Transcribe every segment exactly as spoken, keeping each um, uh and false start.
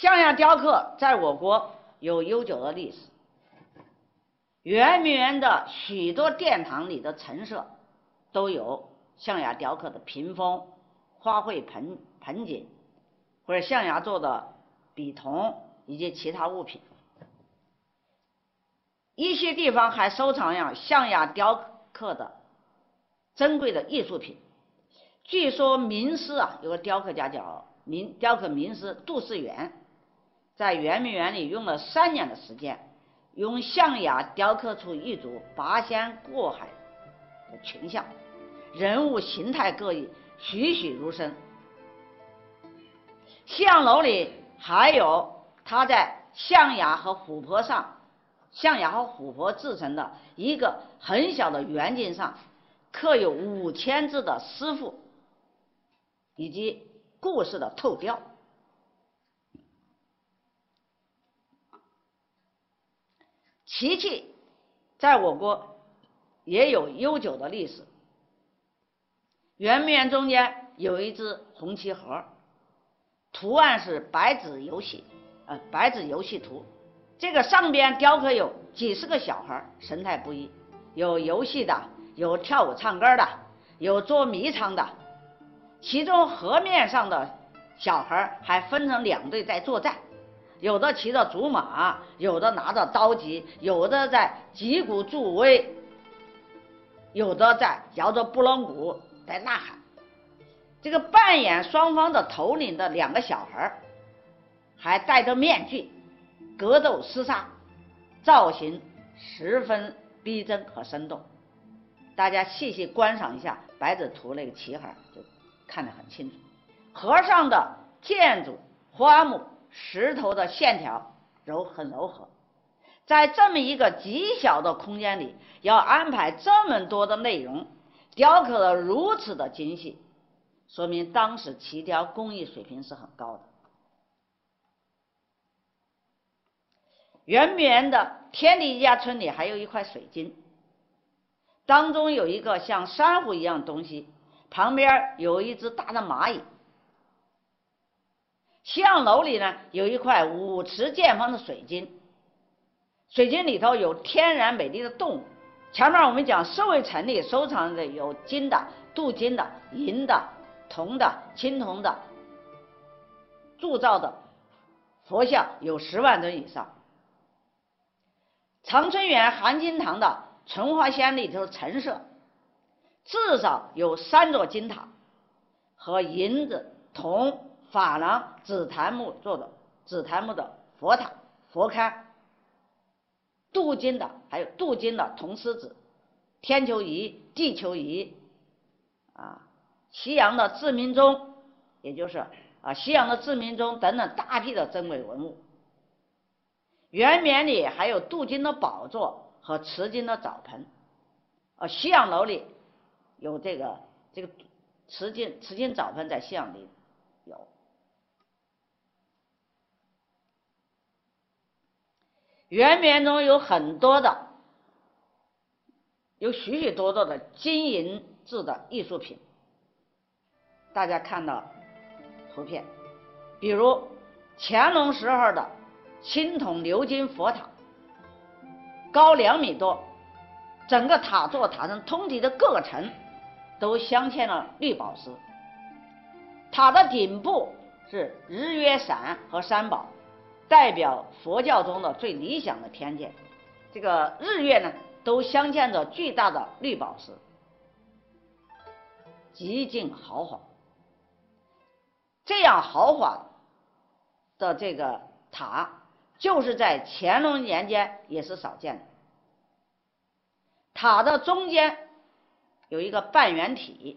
象牙雕刻在我国有悠久的历史，圆明园的许多殿堂里的陈设都有象牙雕刻的屏风、花卉盆盆景，或者象牙做的笔筒以及其他物品。一些地方还收藏有象牙雕刻的珍贵的艺术品。据说名师啊，有个雕刻家叫名雕刻名师杜世远，在圆明园里用了三年的时间，用象牙雕刻出一组八仙过海的群像，人物形态各异，栩栩如生。西洋楼里还有他在象牙和琥珀上象牙和琥珀制成的一个很小的圆镜上刻有五千字的诗赋以及故事的透雕。漆器在我国也有悠久的历史。圆明园中间有一只红漆盒，图案是白纸游戏，呃，白纸游戏图。这个上边雕刻有几十个小孩，神态不一，有游戏的，有跳舞唱歌的，有捉迷藏的。其中河面上的小孩还分成两队在作战，有的骑着竹马，有的拿着刀戟，有的在击鼓助威，有的在摇着拨浪鼓在呐喊。这个扮演双方的头领的两个小孩还戴着面具，格斗厮杀，造型十分逼真和生动。大家细细观赏一下白纸图那个旗盒，就看得很清楚。盒上的建筑、花木、石头的线条柔很柔和，在这么一个极小的空间里，要安排这么多的内容，雕刻得如此的精细，说明当时漆雕工艺水平是很高的。圆明园的天地一家村里还有一块水晶，当中有一个像珊瑚一样的东西，旁边有一只大的蚂蚁。西洋楼里呢有一块五尺见方的水晶，水晶里头有天然美丽的动物。前面我们讲社会城里收藏的有金的、镀金的、银的、铜的、青铜的，铸造的佛像有十万尊以上。长春园含金堂的纯华仙里头陈设至少有三座金塔和银子、铜、珐琅、紫檀木做的紫檀木的佛塔、佛龛，镀金的还有镀金的铜狮子、天球仪、地球仪啊，西洋的志明钟，也就是啊西洋的志明钟等等大批的珍贵文物。圆明里还有镀金的宝座和瓷金的澡盆，呃，西洋楼里有这个这个瓷金瓷金澡盆，在西洋里有。圆明中有很多的，有许许多多的金银制的艺术品，大家看到图片，比如乾隆时候的青铜鎏金佛塔，高两米多，整个塔座塔身通体的各个层都镶嵌了绿宝石，塔的顶部是日月伞和三宝，代表佛教中的最理想的天界。这个日月呢都镶嵌着巨大的绿宝石，极尽豪华。这样豪华的这个塔就是在乾隆年间也是少见的。塔的中间有一个半圆体，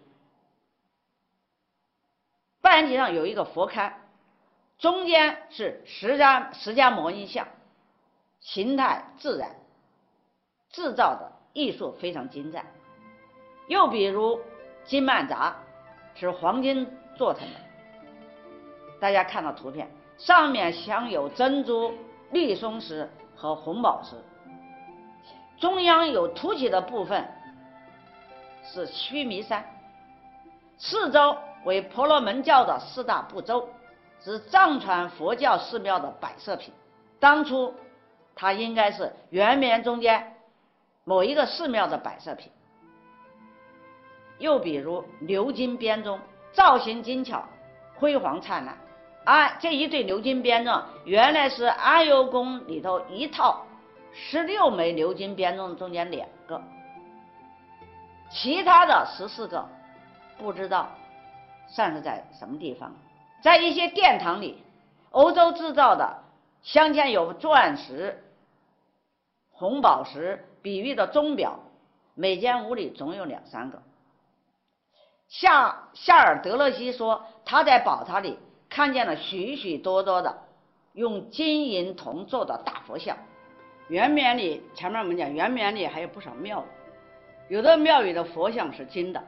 半圆体上有一个佛龛，中间是释迦释迦摩尼像，形态自然，制造的艺术非常精湛。又比如金曼扎是黄金做成的，大家看到图片，上面镶有珍珠、绿松石和红宝石，中央有凸起的部分是须弥山，四周为婆罗门教的四大部洲， 是藏传佛教寺庙的摆设品。当初它应该是圆明园中间某一个寺庙的摆设品。又比如鎏金编钟，造型精巧，辉煌灿烂。啊，这一对鎏金编钟原来是阿尤宫里头一套十六枚鎏金编钟中间两个，其他的十四个不知道散是在什么地方。在一些殿堂里，欧洲制造的镶嵌有钻石、红宝石比喻的钟表，每间屋里总有两三个。夏夏尔德勒西说，他在宝塔里看见了许许多多的用金银铜做的大佛像。圆明园里，前面我们讲圆明园里还有不少庙宇，有的庙宇的佛像是金的。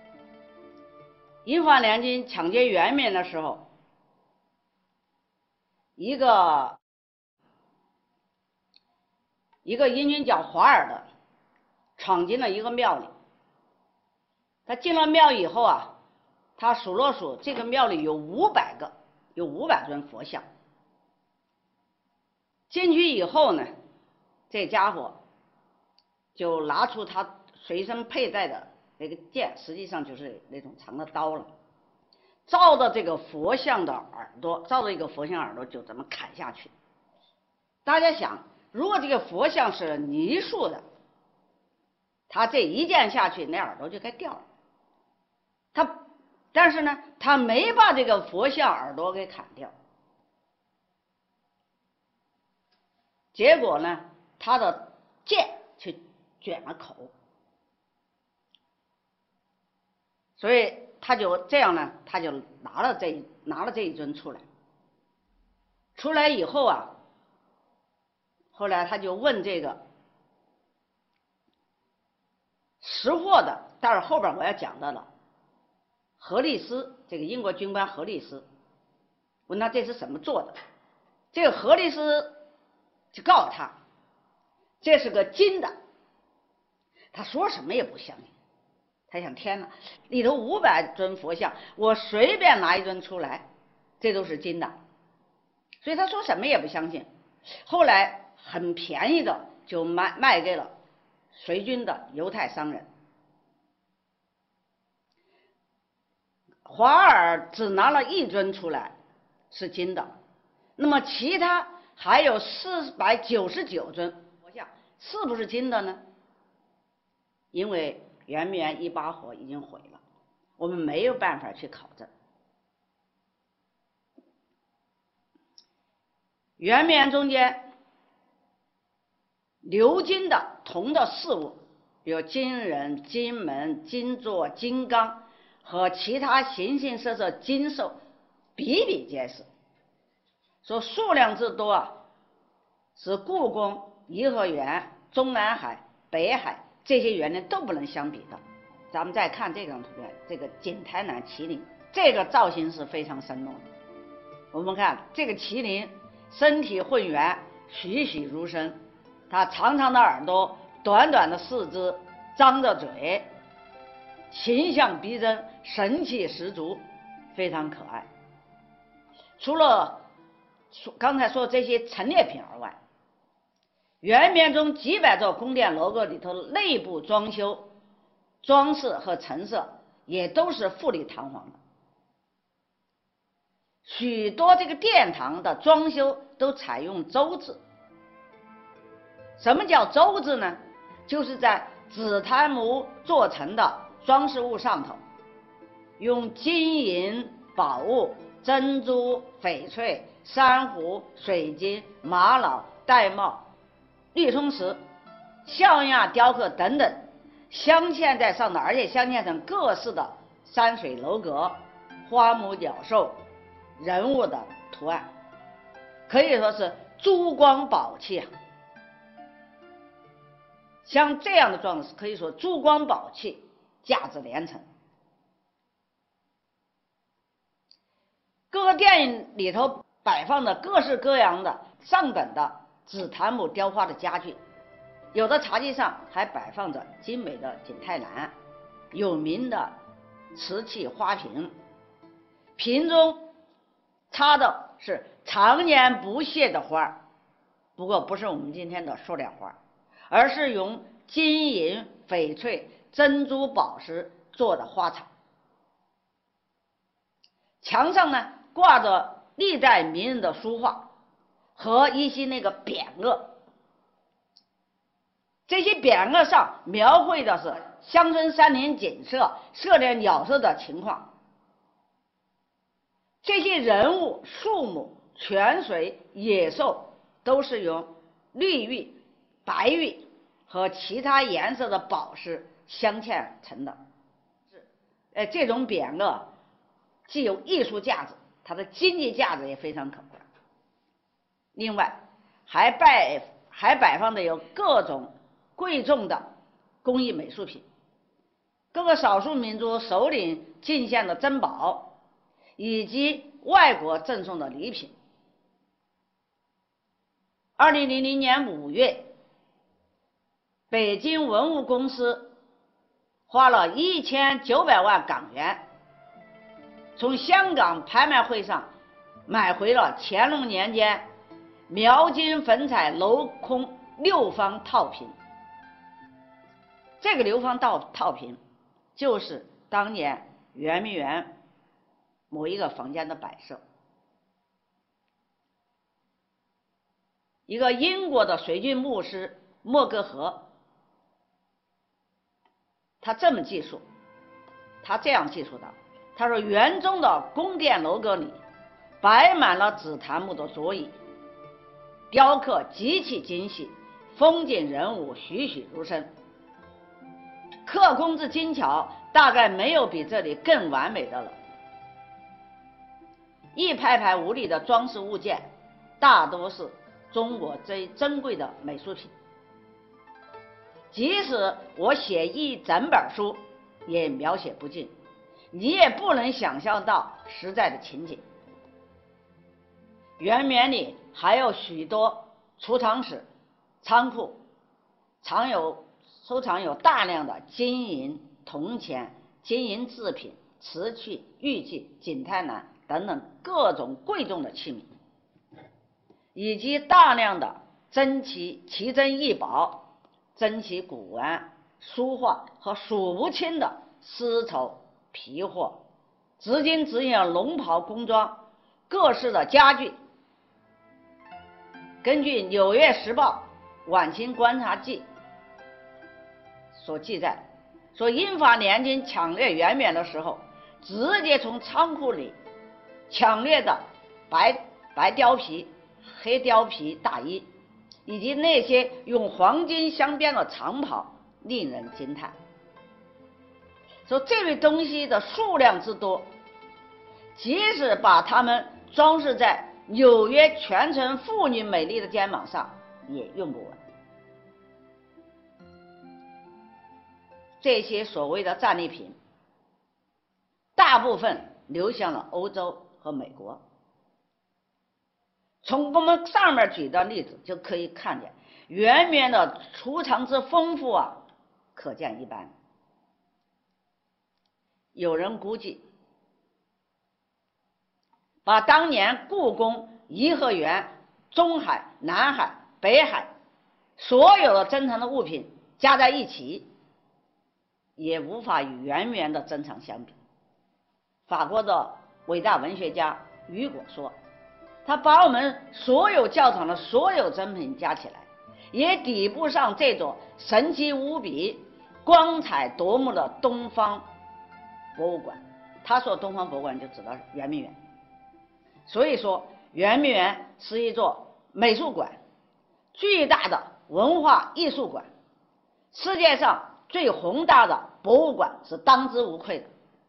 英法联军抢劫圆明园的时候，一个一个英军叫华尔的闯进了一个庙里。他进了庙以后啊，他数了数，这个庙里有五百个，有五百尊佛像。进去以后呢，这家伙就拿出他随身佩戴的那个剑，实际上就是那种长的刀了，照着这个佛像的耳朵，照着一个佛像耳朵就这么砍下去。大家想，如果这个佛像是泥塑的，他这一剑下去，那耳朵就该掉了。他，但是呢，他没把这个佛像耳朵给砍掉，结果呢，他的剑却卷了口，所以他就这样呢，他就拿了这拿了这一尊出来。出来以后啊，后来他就问这个识货的，但是后边我要讲到了。何利斯，这个英国军官何利斯，问他这是怎么做的，这个何利斯就告诉他，这是个金的。他说什么也不相信，他想天哪，里头五百尊佛像，我随便拿一尊出来，这都是金的，所以他说什么也不相信。后来很便宜的就卖卖给了随军的犹太商人。华尔只拿了一尊出来是金的，那么其他还有四百九十九尊佛像是不是金的呢？因为圆明园一把火已经毁了，我们没有办法去考证。圆明园中间鎏金的铜的饰物，比如金人、金门、金座、金刚和其他形形色色金兽比比皆是，说数量之多啊，是故宫、颐和园、中南海、北海这些园林都不能相比的。咱们再看这张图片，这个景台南麒麟，这个造型是非常生动的。我们看这个麒麟身体浑圆，栩栩如生，它长长的耳朵，短短的四肢，张着嘴，形象逼真，神气十足，非常可爱。除了刚才说这些陈列品而外，圆明园中几百座宫殿楼阁里头内部装修、装饰和陈设也都是富丽堂皇的。许多这个殿堂的装修都采用镯制。什么叫镯制呢？就是在紫檀木做成的装饰物上头，用金银宝物、珍珠、翡翠、珊瑚、水晶、玛瑙、玳瑁、绿松石、象牙雕刻等等镶嵌在上头，而且镶嵌成各式的山水楼阁、花木鸟兽、人物的图案，可以说是珠光宝气啊。像这样的装饰可以说珠光宝气，价值连城。各个殿里头摆放着各式各样的上等的紫檀木雕花的家具，有的茶几上还摆放着精美的景泰蓝、有名的瓷器花瓶，瓶中插的是常年不谢的花，不过不是我们今天的塑料花，而是用金银、翡翠、珍珠、宝石做的花草。墙上呢挂着历代名人的书画和一些那个匾额，这些匾额上描绘的是乡村山林景色、射猎鸟兽的情况。这些人物、树木、泉水、野兽都是用绿玉、白玉和其他颜色的宝石镶嵌成的。呃，这种匾额既有艺术价值，它的经济价值也非常可观。另外，还摆还摆放的有各种贵重的工艺美术品，各个少数民族首领进献的珍宝，以及外国赠送的礼品。二零零零年五月，北京文物公司花了一千九百万港元，从香港拍卖会上买回了乾隆年间描金粉彩镂空六方套瓶。这个流芳套套瓶就是当年圆明园某一个房间的摆设。一个英国的水军牧师莫格河，他这么记述，他这样记述的，他说园中的宫殿楼阁里摆满了紫檀木的桌椅，雕刻极其精细，风景人物栩栩如生，刻工之精巧，大概没有比这里更完美的了。一排排无理的装饰物件，大多是中国最珍贵的美术品。即使我写一整本书，也描写不尽，你也不能想象到实在的情景。圆明园里还有许多储藏室、仓库，藏有收藏有大量的金银、铜钱、金银制品、瓷器、玉器、景泰蓝等等各种贵重的器皿，以及大量的珍奇奇珍异宝、珍奇古玩、书画和数不清的丝绸、皮货、织金织银、龙袍工装、各式的家具。根据《纽约时报》晚清观察记所记载，说英法联军抢掠圆明园的时候，直接从仓库里抢掠的白白貂皮、黑貂皮大衣，以及那些用黄金镶边的长袍，令人惊叹。说这类东西的数量之多，即使把它们装饰在纽约全城妇女美丽的肩膀上，也用不完。这些所谓的战利品，大部分流向了欧洲和美国。从我们上面举的例子就可以看见，圆明园的储藏之丰富啊，可见一斑。有人估计，把当年故宫、颐和园、中海、南海、北海所有的珍藏的物品加在一起，也无法与圆明园的珍藏相比。法国的伟大文学家雨果说，他把我们所有教堂的所有珍品加起来，也抵不上这座神奇无比、光彩夺目的东方博物馆。他说东方博物馆就指的是圆明园。所以说圆明园是一座美术馆，巨大的文化艺术馆，世界上最宏大的博物馆，是当之无愧的。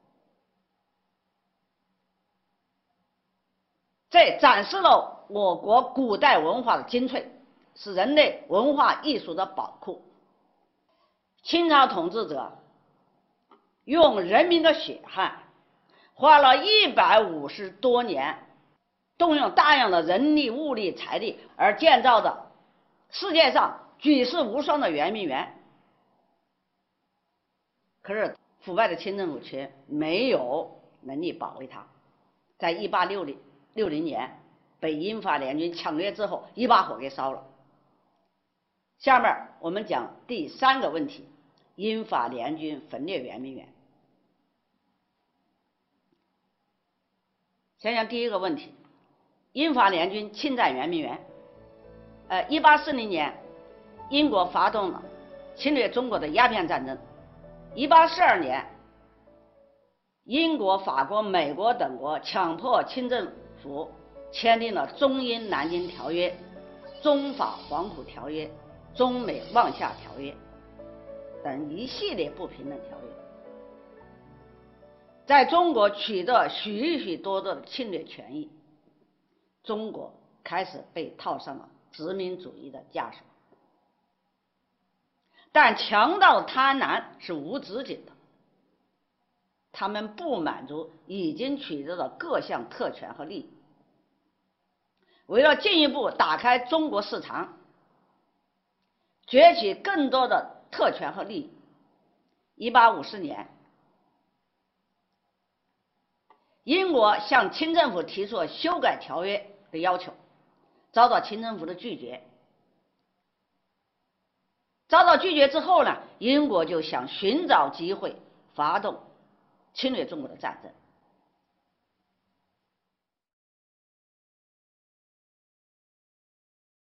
这展示了我国古代文化的精粹，是人类文化艺术的宝库。清朝统治者用人民的血汗，花了一百五十多年，动用大量的人力、物力、财力而建造的世界上举世无双的圆明园。可是腐败的清政府却没有能力保卫它。在一八六六零年被英法联军抢掠之后，一把火给烧了。下面我们讲第三个问题：英法联军分裂圆明园。先讲第一个问题，英法联军侵占圆明园。呃，一八四零年，英国发动了侵略中国的鸦片战争。一八四二年，英国、法国、美国等国强迫清政府签订了中英南京条约、中法黄埔条约、中美望厦条约等一系列不平等条约，在中国取得许许多多的侵略权益，中国开始被套上了殖民主义的枷锁。但强盗贪婪是无止境的，他们不满足已经取得的各项特权和利益，为了进一步打开中国市场，攫取更多的特权和利益，一八五四年，英国向清政府提出了修改条约的要求，遭到清政府的拒绝。遭到拒绝之后呢，英国就想寻找机会发动侵略中国的战争。